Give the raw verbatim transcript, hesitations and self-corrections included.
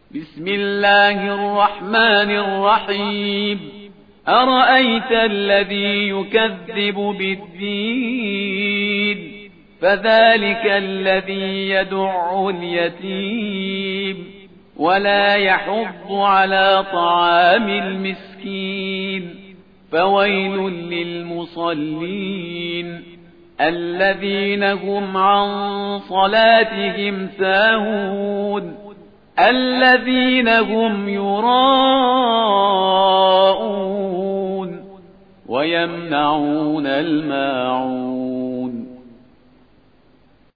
بسم الله الرحمن الرحيم أرأيت الذي يكذب بالدين فذلك الذي يدع اليتيم ولا يحض على طعام المسكين فويل للمصلين الذين هم عن صلاتهم ساهون الذين هم يراءون ويمنعون الماعون